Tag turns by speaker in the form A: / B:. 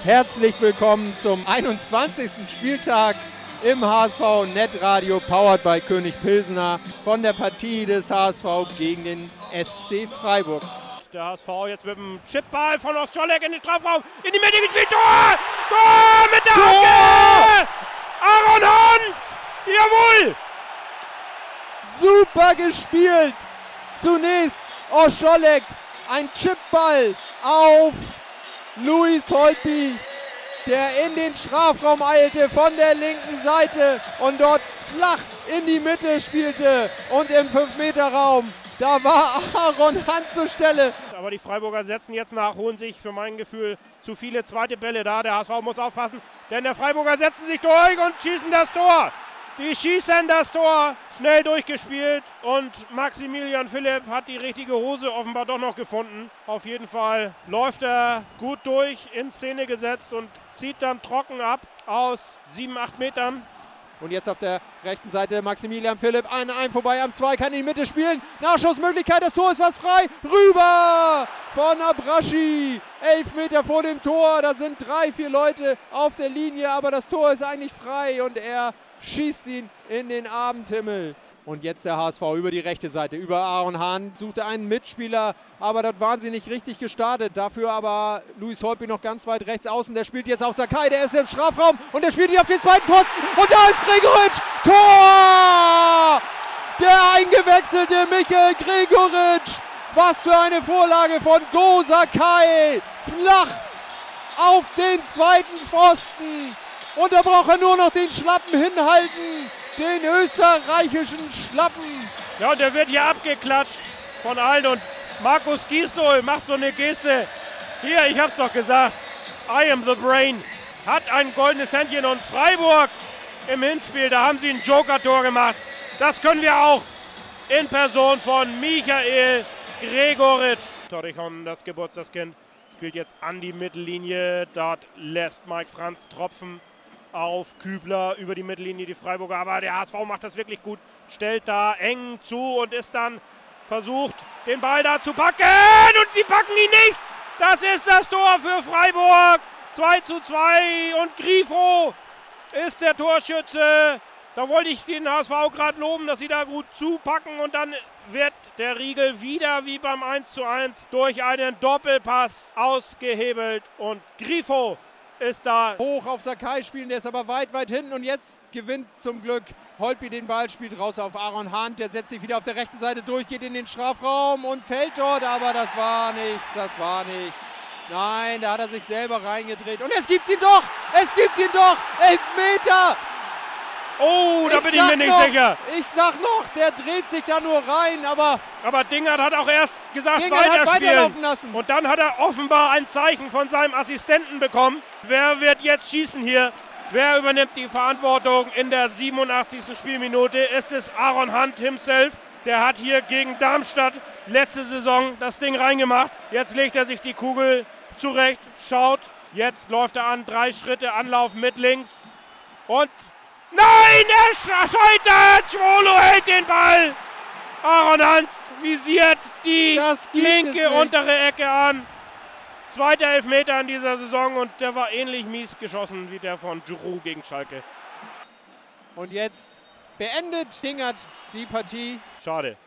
A: Herzlich willkommen zum 21. Spieltag im HSV Netradio, powered by König Pilsener, von der Partie des HSV gegen den SC Freiburg.
B: Der HSV jetzt mit dem Chipball von Ostscholek in den Strafraum, in die Mitte gespielt, Tor! Tor mit der Hacke! Aaron Hunt! Jawohl!
A: Super gespielt! Zunächst Ostscholek, ein Chipball auf Louis Holtby, der in den Strafraum eilte von der linken Seite und dort flach in die Mitte spielte. Und im 5-Meter-Raum, da war Aaron Hunt zur Stelle.
B: Aber die Freiburger setzen jetzt nach, holen sich für mein Gefühl zu viele zweite Bälle da. Der HSV muss aufpassen, denn der Freiburger setzen sich durch und schießen das Tor. Die schießen das Tor, schnell durchgespielt, und Maximilian Philipp hat die richtige Hose offenbar doch noch gefunden. Auf jeden Fall läuft er gut durch, in Szene gesetzt und zieht dann trocken ab aus 7-8 Metern.
A: Und jetzt auf der rechten Seite Maximilian Philipp, ein vorbei am 2, kann in die Mitte spielen. Nachschussmöglichkeit, das Tor ist fast frei. Rüber von Abraschi. 11 Meter vor dem Tor, da sind 3-4 Leute auf der Linie, aber das Tor ist eigentlich frei und er schießt ihn in den Abendhimmel. Und jetzt der HSV über die rechte Seite, über Aaron Hahn, suchte einen Mitspieler, aber dort waren sie nicht richtig gestartet. Dafür aber Louis Holtby noch ganz weit rechts außen, der spielt jetzt auf Sakai, der ist im Strafraum und der spielt ihn auf den zweiten Pfosten. Und da ist Gregoritsch, Tor! Der eingewechselte Michael Gregoritsch. Was für eine Vorlage von Go Sakai, flach auf den zweiten Pfosten. Und da braucht er nur noch den Schlappen hinhalten, den österreichischen Schlappen.
B: Ja, und der wird hier abgeklatscht von allen, und Markus Gisdol macht so eine Geste. Hier, ich hab's doch gesagt, I am the brain. Hat ein goldenes Händchen, und Freiburg im Hinspiel, da haben sie ein Joker-Tor gemacht. Das können wir auch in Person von Michael Gregoritsch. Torrichon, das Geburtstagskind, spielt jetzt an die Mittellinie. Dort lässt Mike Franz tropfen auf Kübler über die Mittellinie, die Freiburger. Aber der HSV macht das wirklich gut, stellt da eng zu und ist dann versucht, den Ball da zu packen. Und sie packen ihn nicht. Das ist das Tor für Freiburg. 2:2 und Grifo ist der Torschütze. Da wollte ich den HSV gerade loben, dass sie da gut zupacken, und dann wird der Riegel wieder wie beim 1:1 durch einen Doppelpass ausgehebelt, und Grifo ist da.
A: Hoch auf Sakai spielen, der ist aber weit hinten, und jetzt gewinnt zum Glück Holtby den Ball, spielt raus auf Aaron Hunt, der setzt sich wieder auf der rechten Seite durch, geht in den Strafraum und fällt dort, aber das war nichts. Nein, da hat er sich selber reingedreht, und es gibt ihn doch, 11 Meter!
B: Oh, da bin ich mir nicht sicher.
A: Ich sag noch, der dreht sich da nur rein, aber
B: Dingert hat auch erst gesagt,
A: weiterlaufen lassen.
B: Und dann hat er offenbar ein Zeichen von seinem Assistenten bekommen. Wer wird jetzt schießen hier? Wer übernimmt die Verantwortung in der 87. Spielminute? Ist es Aaron Hunt himself? Der hat hier gegen Darmstadt letzte Saison das Ding reingemacht. Jetzt legt er sich die Kugel zurecht, schaut. Jetzt läuft er an, 3 Schritte Anlauf mit links. Und nein, er scheitert! Schwolo hält den Ball. Aaron Hunt visiert die linke untere Ecke an. Zweiter Elfmeter in dieser Saison, und der war ähnlich mies geschossen wie der von Giroud gegen Schalke.
A: Und jetzt beendet Dingert die Partie.
B: Schade.